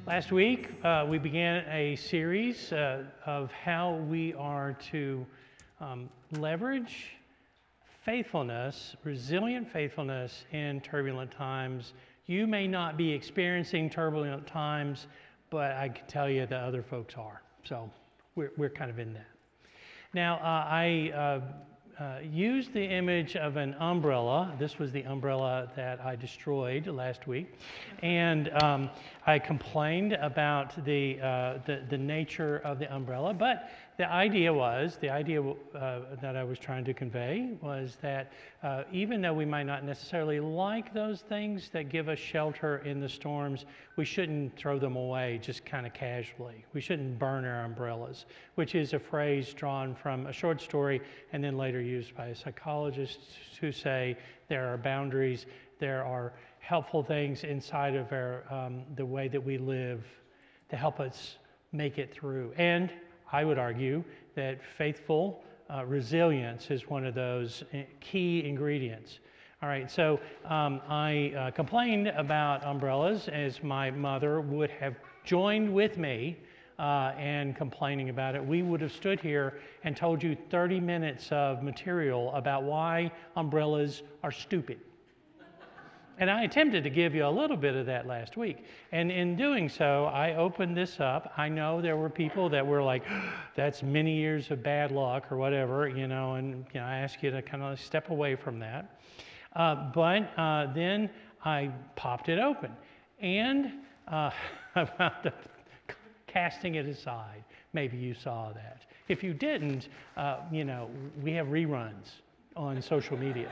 Last week, we began a series of how we are to leverage faithfulness, resilient faithfulness in turbulent times. You may not be experiencing turbulent times, but I can tell you that other folks are. So we're kind of in that. Now, I used the image of an umbrella. This was the umbrella that I destroyed last week. And I complained about the nature of the umbrella. But the idea that I was trying to convey was that even though we might not necessarily like those things that give us shelter in the storms, we shouldn't throw them away just kind of casually. We shouldn't burn our umbrellas, which is a phrase drawn from a short story and then later used by psychologists who say there are boundaries, there are helpful things inside of our the way that we live to help us make it through. And I would argue that faithful resilience is one of those key ingredients. All right, so I complained about umbrellas as my mother would have joined with me and complaining about it. We would have stood here and told you 30 minutes of material about why umbrellas are stupid. And I attempted to give you a little bit of that last week. And in doing so, I opened this up. I know there were people that were like, that's many years of bad luck or whatever, and I ask you to kind of step away from that. But then I popped it open and I wound up casting it aside. Maybe you saw that. If you didn't, we have reruns on social media.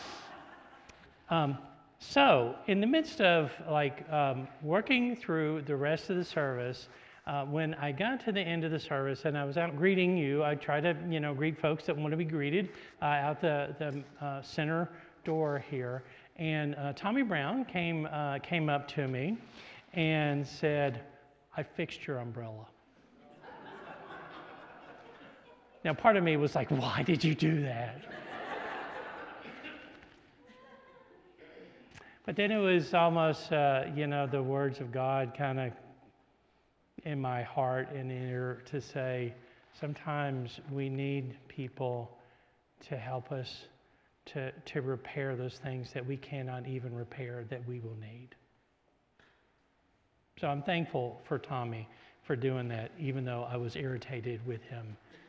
So, in the midst of working through the rest of the service, when I got to the end of the service and I was out greeting you, I try to greet folks that want to be greeted out the center door here. And Tommy Brown came up to me and said, "I fixed your umbrella." Now, part of me was like, "Why did you do that?" But then it was almost, the words of God kind of in my heart and ear to say, sometimes we need people to help us to repair those things that we cannot even repair that we will need. So I'm thankful for Tommy for doing that, even though I was irritated with him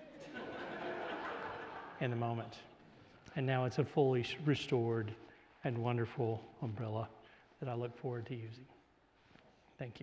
in the moment. And now it's a fully restored and wonderful umbrella that I look forward to using. Thank you.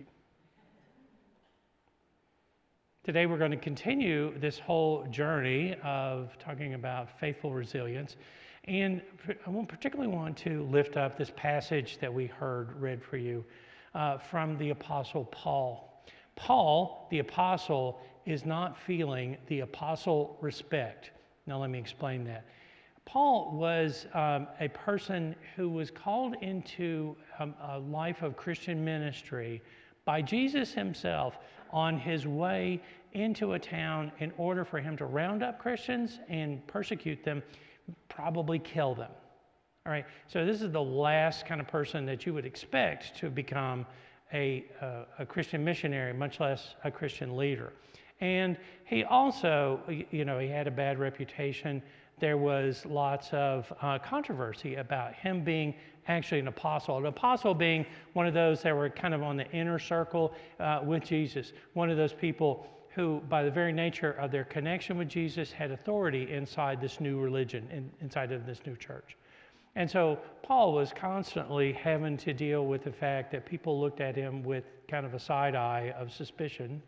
Today we're going to continue this whole journey of talking about faithful resilience. And I particularly want to lift up this passage that we heard read for you from the Apostle Paul. Paul, the Apostle, is not feeling the apostle respect. Now let me explain that. Paul was a person who was called into a life of Christian ministry by Jesus himself on his way into a town in order for him to round up Christians and persecute them, probably kill them. All right, so this is the last kind of person that you would expect to become a Christian missionary, much less a Christian leader. And he also, he had a bad reputation. There was lots of controversy about him being actually an apostle being one of those that were kind of on the inner circle with Jesus, one of those people who, by the very nature of their connection with Jesus, had authority inside this new religion, inside of this new church. And so Paul was constantly having to deal with the fact that people looked at him with kind of a side eye of suspicion.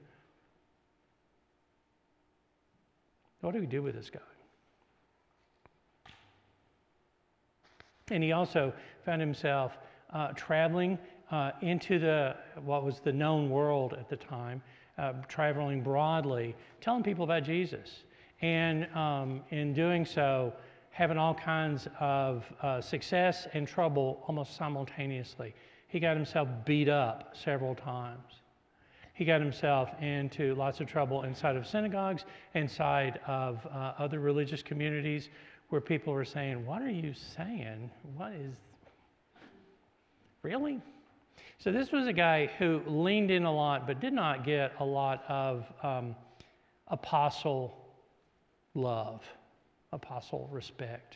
What do we do with this guy? And he also found himself traveling into what was the known world at the time, traveling broadly, telling people about Jesus. And in doing so, having all kinds of success and trouble almost simultaneously. He got himself beat up several times. He got himself into lots of trouble inside of synagogues, inside of other religious communities, where people were saying, "What are you saying? What is, really?" So this was a guy who leaned in a lot, but did not get a lot of apostle love, apostle respect.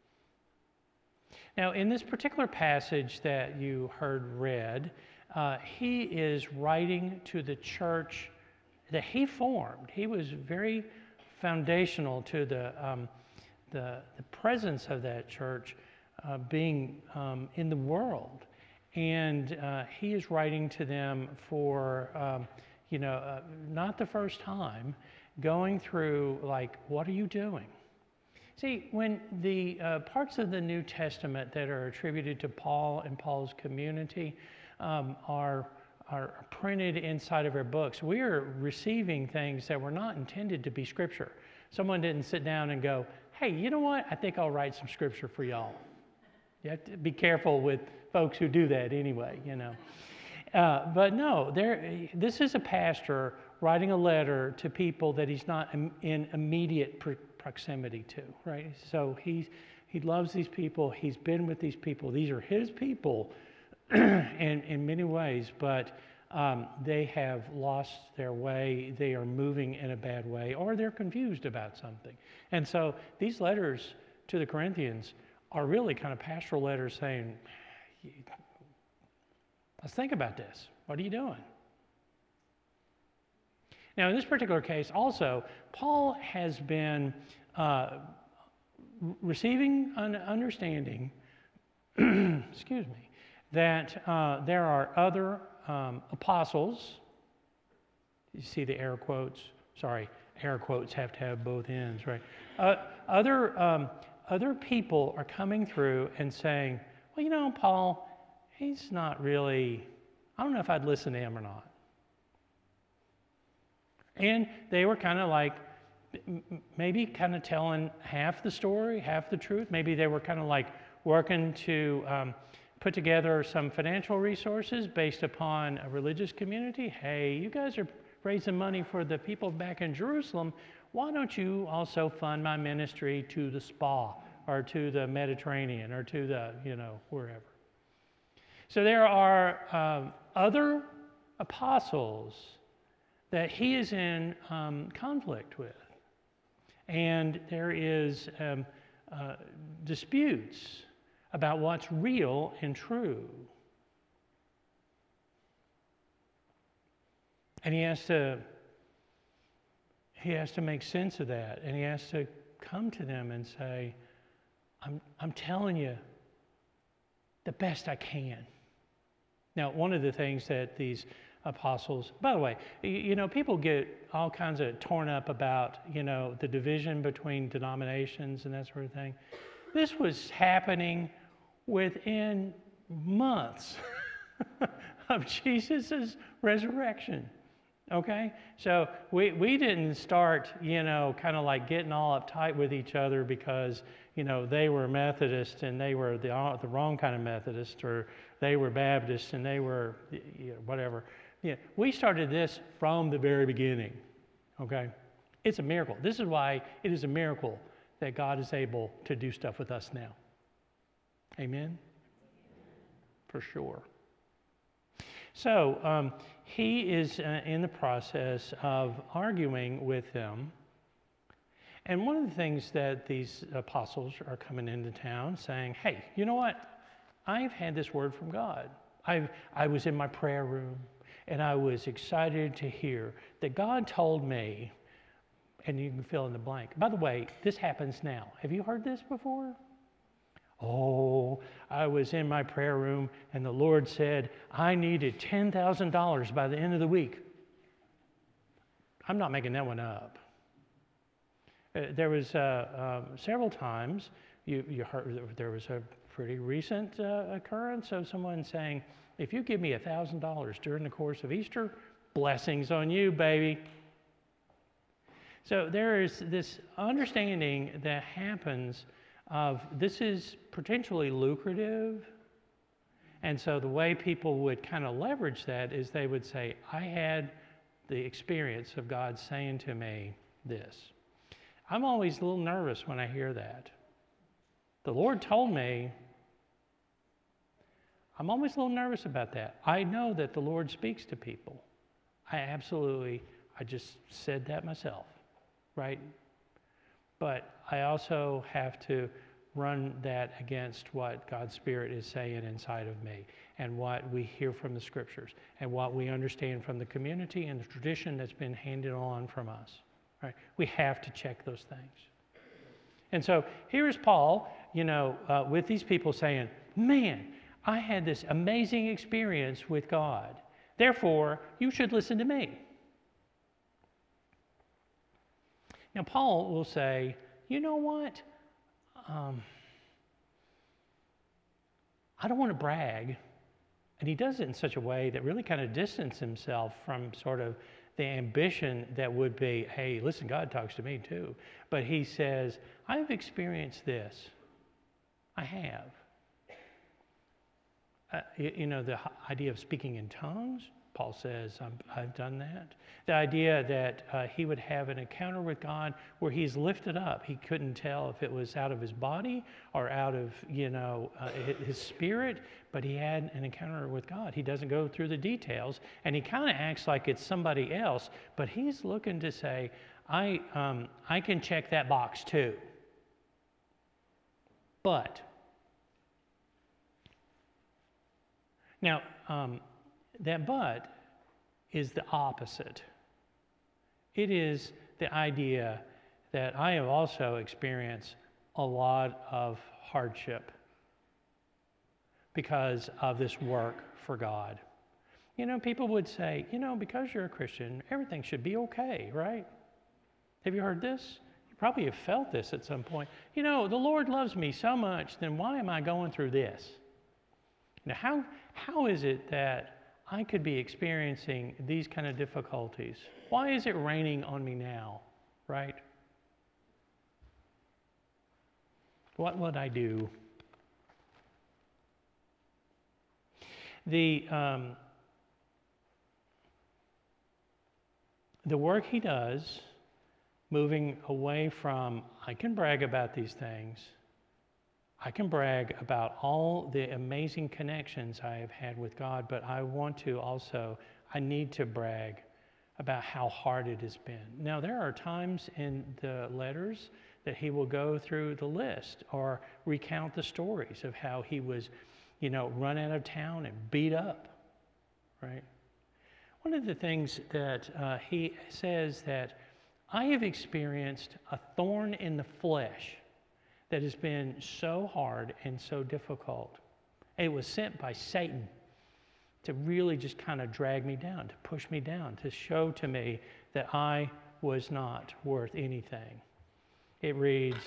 Now, in this particular passage that you heard read, he is writing to the church that he formed. He was very foundational to the presence of that church being in the world. And he is writing to them for, not the first time, going through, like, what are you doing? See, when the parts of the New Testament that are attributed to Paul and Paul's community are printed inside of our books, we are receiving things that were not intended to be Scripture. Someone didn't sit down and go, hey, you know what? I think I'll write some Scripture for y'all. You have to be careful with folks who do that anyway, But no, this is a pastor writing a letter to people that he's not in immediate proximity to, right? So he loves these people. He's been with these people. These are his people in many ways, but they have lost their way. They are moving in a bad way, or they're confused about something. And so these letters to the Corinthians are really kind of pastoral letters saying, let's think about this. What are you doing? Now, in this particular case, also, Paul has been receiving an understanding, excuse me, that there are other apostles. You see the air quotes? Sorry, air quotes have to have both ends, right? Other people are coming through and saying, well, Paul, he's not really, I don't know if I'd listen to him or not. And they were kind of like, maybe kind of telling half the story, half the truth. Maybe they were kind of like working to put together some financial resources based upon a religious community. Hey, you guys are raising money for the people back in Jerusalem. Why don't you also fund my ministry to the spa or to the Mediterranean or to the, wherever. So there are other apostles that he is in conflict with. And there is disputes about what's real and true. And he has to make sense of that. And he has to come to them and say, I'm telling you the best I can. Now, one of the things that these apostles, by the way, people get all kinds of torn up about, the division between denominations and that sort of thing. This was happening within months of Jesus' resurrection. Okay? So we didn't start, kind of like getting all uptight with each other because, they were Methodist and they were the wrong kind of Methodist, or they were Baptist and they were whatever. Yeah, we started this from the very beginning. Okay? It's a miracle. This is why it is a miracle that God is able to do stuff with us now. Amen? For sure. So he is in the process of arguing with them. And one of the things that these apostles are coming into town saying, hey, you know what? I've had this word from God. I was in my prayer room and I was excited to hear that God told me, and you can fill in the blank. By the way, this happens now. Have you heard this before? Oh, I was in my prayer room and the Lord said I needed $10,000 by the end of the week. I'm not making that one up. There was several times you heard there was a pretty recent occurrence of someone saying, if you give me $1,000 during the course of Easter, blessings on you, baby. So there is this understanding that happens of this is potentially lucrative. And so the way people would kind of leverage that is they would say, I had the experience of God saying to me this. I'm always a little nervous when I hear that. The Lord told me I'm always a little nervous about that. I know that the Lord speaks to people. I just said that myself, right? But I also have to run that against what God's Spirit is saying inside of me and what we hear from the Scriptures and what we understand from the community and the tradition that's been handed on from us, right? We have to check those things. And so here is Paul, with these people saying, man, I had this amazing experience with God. Therefore, you should listen to me. Now, Paul will say, you know what? I don't want to brag. And he does it in such a way that really kind of distances himself from sort of the ambition that would be, hey, listen, God talks to me too. But he says, I've experienced this. I have. The idea of speaking in tongues, Paul says, I've done that. The idea that he would have an encounter with God where he's lifted up. He couldn't tell if it was out of his body or out of, his spirit, but he had an encounter with God. He doesn't go through the details, and he kind of acts like it's somebody else, but he's looking to say, I can check that box too. But now, that but is the opposite. It is the idea that I have also experienced a lot of hardship because of this work for God. People would say, because you're a Christian, everything should be okay, right? Have you heard this? You probably have felt this at some point. The Lord loves me so much, then why am I going through this? Now, how is it that I could be experiencing these kind of difficulties? Why is it raining on me now, right? What would I do? The work he does, moving away from, I can brag about these things, I can brag about all the amazing connections I have had with God, but I need to brag about how hard it has been. Now, there are times in the letters that he will go through the list or recount the stories of how he was, run out of town and beat up, right? One of the things that he says that I have experienced a thorn in the flesh that has been so hard and so difficult. It was sent by Satan to really just kind of drag me down, to push me down, to show to me that I was not worth anything. It reads,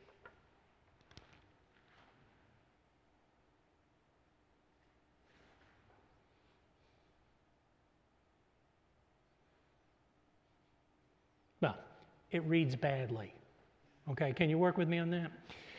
well, it reads badly. Okay, can you work with me on that?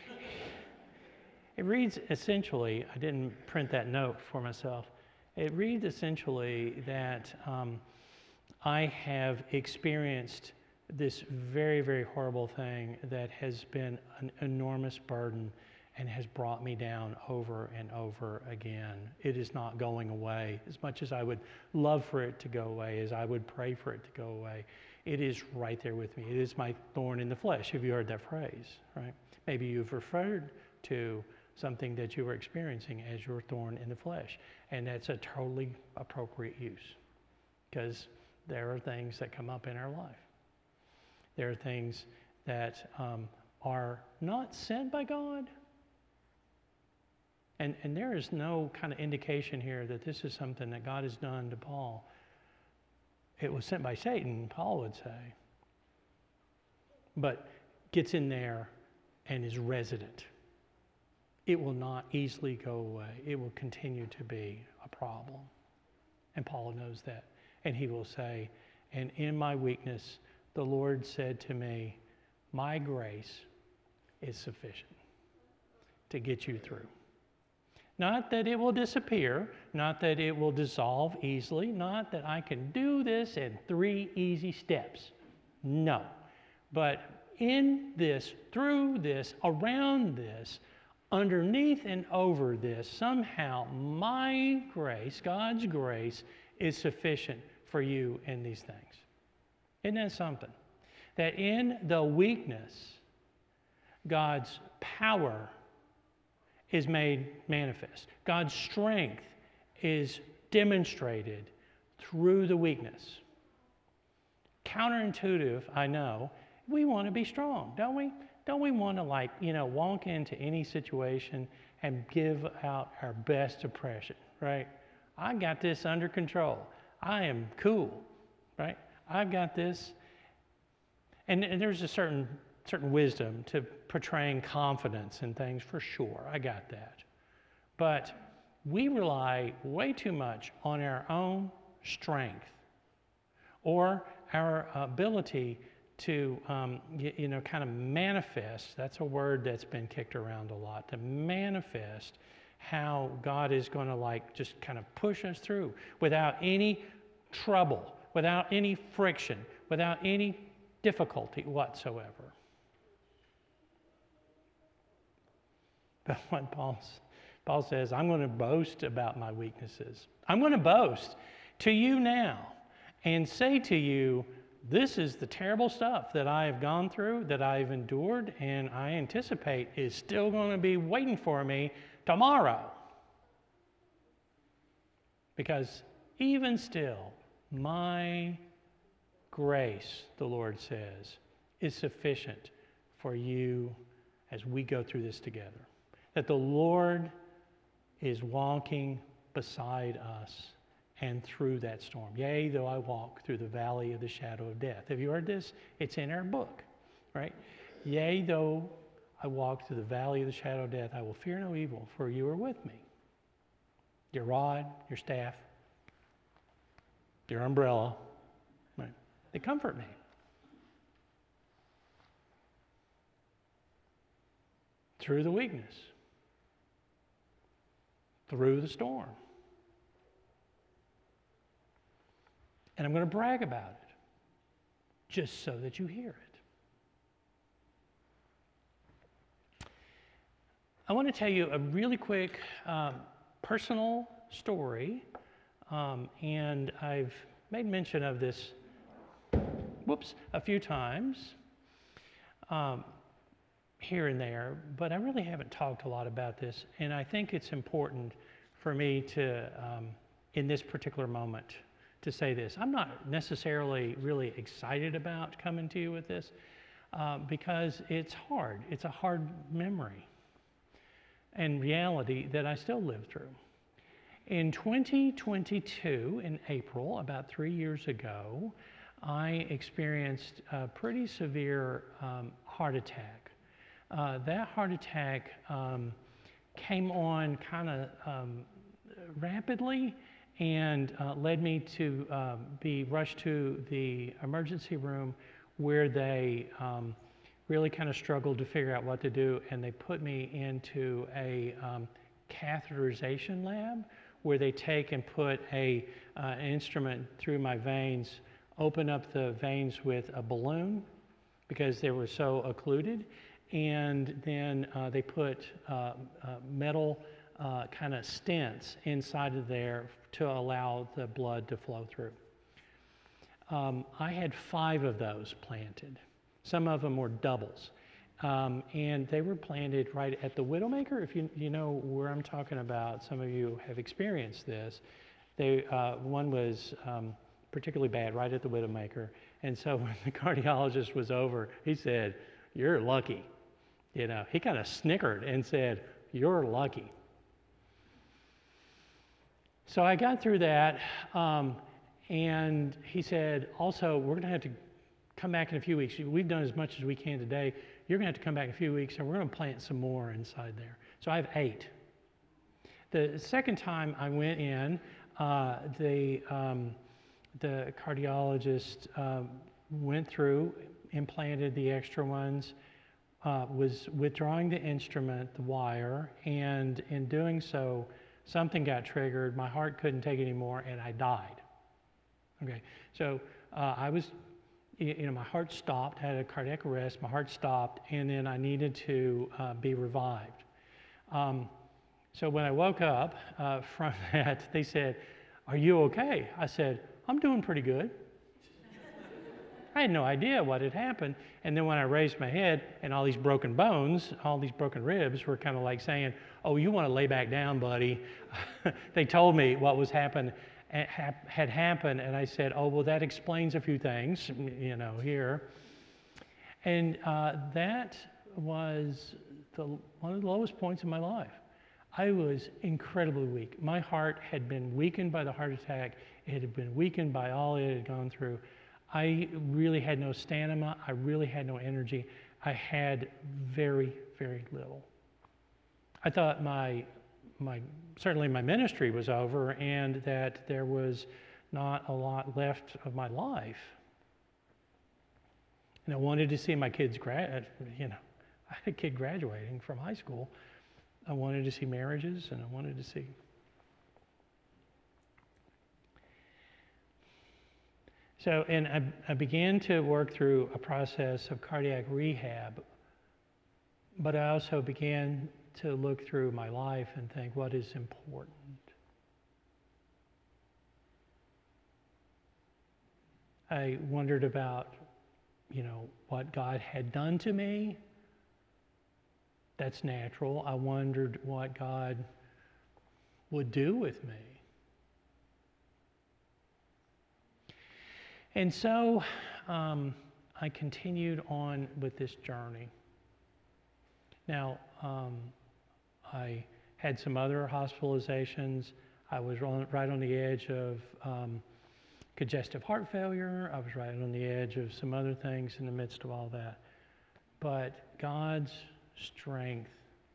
It reads essentially, I didn't print that note for myself. It reads essentially that I have experienced this very, very horrible thing that has been an enormous burden and has brought me down over and over again. It is not going away. As much as I would love for it to go away, as I would pray for it to go away, it is right there with me. It is my thorn in the flesh. Have you heard that phrase, right? Maybe you've referred to something that you were experiencing as your thorn in the flesh. And that's a totally appropriate use because there are things that come up in our life. There are things that are not sent by God. And there is no kind of indication here that this is something that God has done to Paul. It was sent by Satan, Paul would say, but gets in there and is resident. It will not easily go away. It will continue to be a problem. And Paul knows that. And he will say, and in my weakness, the Lord said to me, my grace is sufficient to get you through. Not that it will disappear, not that it will dissolve easily, not that I can do this in 3 easy steps. No. But in this, through this, around this, underneath and over this, somehow my grace, God's grace, is sufficient for you in these things. Isn't that something? That in the weakness, God's power is made manifest. God's strength is demonstrated through the weakness. Counterintuitive, I know. We want to be strong, don't we? Don't we want to walk into any situation and give out our best impression, right? I got this under control. I am cool, right? I've got this. And there's a certain wisdom to portraying confidence in things, for sure. I got that. But we rely way too much on our own strength or our ability to, kind of manifest. That's a word that's been kicked around a lot, to manifest how God is going to just kind of push us through without any trouble, without any friction, without any difficulty whatsoever. But when Paul says, I'm going to boast about my weaknesses. I'm going to boast to you now and say to you, this is the terrible stuff that I have gone through, that I've endured, and I anticipate is still going to be waiting for me tomorrow. Because even still, my grace, the Lord says, is sufficient for you as we go through this together. That the Lord is walking beside us and through that storm. Yea, though I walk through the valley of the shadow of death. Have you heard this? It's in our book, right? Yea, though I walk through the valley of the shadow of death, I will fear no evil, for you are with me. Your rod, your staff, your umbrella, right? They comfort me. Through the weakness. Through the storm. And I'm going to brag about it, just so that you hear it. I want to tell you a really quick personal story, and I've made mention of this, a few times here and there, but I really haven't talked a lot about this, and I think it's important for me to, in this particular moment, to say this. I'm not necessarily really excited about coming to you with this because it's hard. It's a hard memory and reality that I still live through. In 2022, in April, about 3 years ago, I experienced a pretty severe heart attack. That heart attack came on kind of rapidly and led me to be rushed to the emergency room where they really kind of struggled to figure out what to do, and they put me into a catheterization lab where they take and put an instrument through my veins, open up the veins with a balloon because they were so occluded, and then they put metal kind of stents inside of there to allow the blood to flow through. I had 5 of those planted. Some of them were doubles. And they were planted right at the Widowmaker. If you know where I'm talking about, some of you have experienced this. One was particularly bad right at the Widowmaker. And so when the cardiologist was over, he said, "You're lucky." He kind of snickered and said, "You're lucky." So I got through that, and he said, also, we're going to have to come back in a few weeks. We've done as much as we can today. You're going to have to come back in a few weeks, and we're going to plant some more inside there. So I have 8. The second time I went in, the cardiologist went through, implanted the extra ones, was withdrawing the instrument, the wire, and in doing so, something got triggered, my heart couldn't take it anymore, and I died. Okay, so I was, my heart stopped, had a cardiac arrest, my heart stopped, and then I needed to be revived. So when I woke up from that, they said, "Are you okay?" I said, "I'm doing pretty good." I had no idea what had happened. And then when I raised my head and all these broken bones, all these broken ribs were kind of like saying, "Oh, you want to lay back down, buddy." They told me what was happened had happened, and I said, "Oh, well, that explains a few things, here." And that was one of the lowest points in my life. I was incredibly weak. My heart had been weakened by the heart attack. It had been weakened by all it had gone through. I really had no stamina. I really had no energy. I had very, very little. I thought certainly my ministry was over and that there was not a lot left of my life. And I wanted to see my kids I had a kid graduating from high school. I wanted to see marriages, and I wanted to see. So, and I began to work through a process of cardiac rehab, but I also began to look through my life and think, what is important? I wondered about, what God had done to me. That's natural. I wondered what God would do with me. And so I continued on with this journey. Now, I had some other hospitalizations. I was right on the edge of congestive heart failure. I was right on the edge of some other things in the midst of all that. But God's strength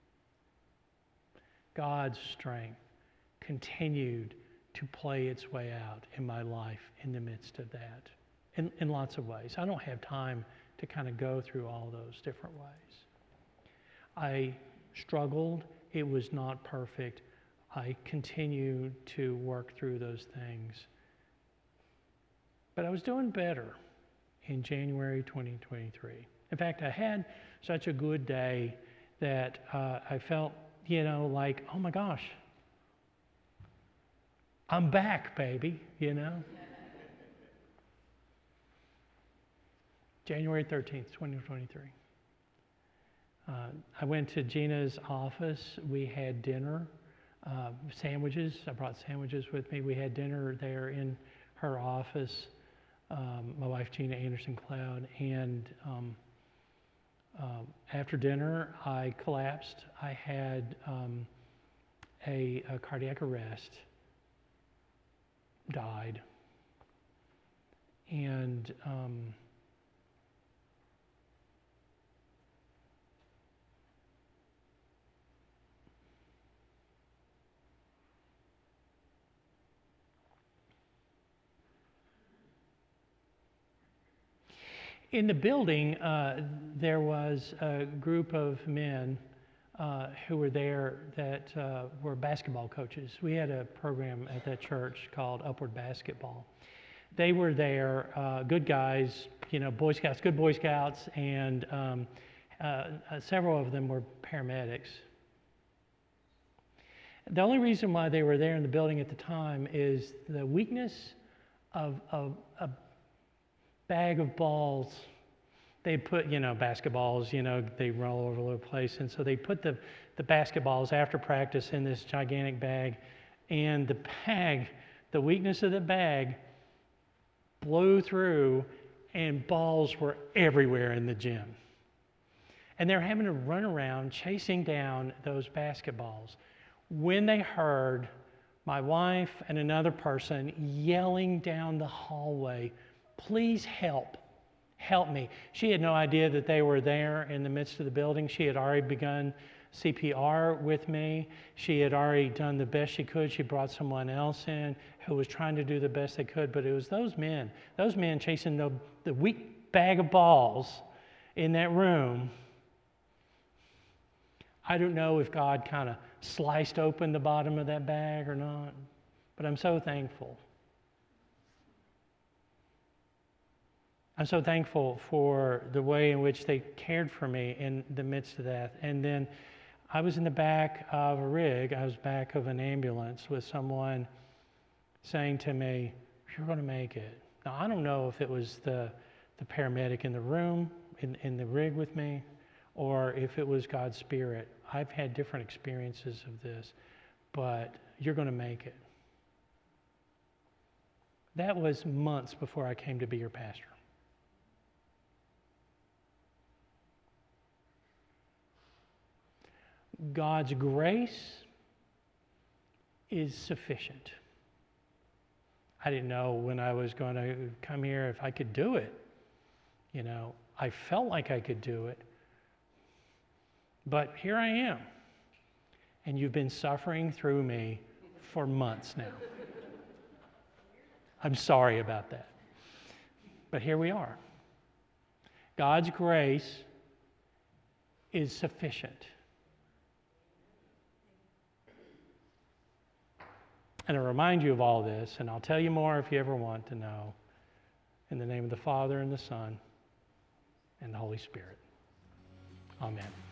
continued to play its way out in my life in the midst of that, in lots of ways. I don't have time to kind of go through all those different ways. I struggled. It was not perfect. I continued to work through those things. But I was doing better in January 2023. In fact, I had such a good day that I felt, like, oh my gosh, I'm back, baby, January 13th, 2023. I went to Gina's office. We had dinner, sandwiches. I brought sandwiches with me. We had dinner there in her office, my wife, Gina Anderson Cloud. And after dinner, I collapsed. I had a cardiac arrest, died. And in the building, there was a group of men who were there that were basketball coaches. We had a program at that church called Upward Basketball. They were there, good guys, Boy Scouts, good Boy Scouts, and several of them were paramedics. The only reason why they were there in the building at the time is the weakness of a bag of balls. They put, basketballs, they roll all over the place. And so they put the basketballs after practice in this gigantic bag. And the bag, the weakness of the bag blew through and balls were everywhere in the gym. And they're having to run around chasing down those basketballs when they heard my wife and another person yelling down the hallway, "Please help me." She had no idea that they were there in the midst of the building. She had already begun CPR with me. She had already done the best she could. She brought someone else in who was trying to do the best they could, but it was those men chasing the weak bag of balls in that room. I don't know if God kind of sliced open the bottom of that bag or not, but I'm so thankful. I'm so thankful for the way in which they cared for me in the midst of that. And then I was in the back of a rig. I was back of an ambulance with someone saying to me, "You're going to make it." Now, I don't know if it was the paramedic in the room, in the rig with me, or if it was God's Spirit. I've had different experiences of this, but you're going to make it. That was months before I came to be your pastor. God's grace is sufficient. I didn't know when I was going to come here if I could do it. You know, I felt like I could do it. But here I am. And you've been suffering through me for months now. I'm sorry about that. But here we are. God's grace is sufficient. And I remind you of all this, and I'll tell you more if you ever want to know. In the name of the Father, and the Son, and the Holy Spirit. Amen.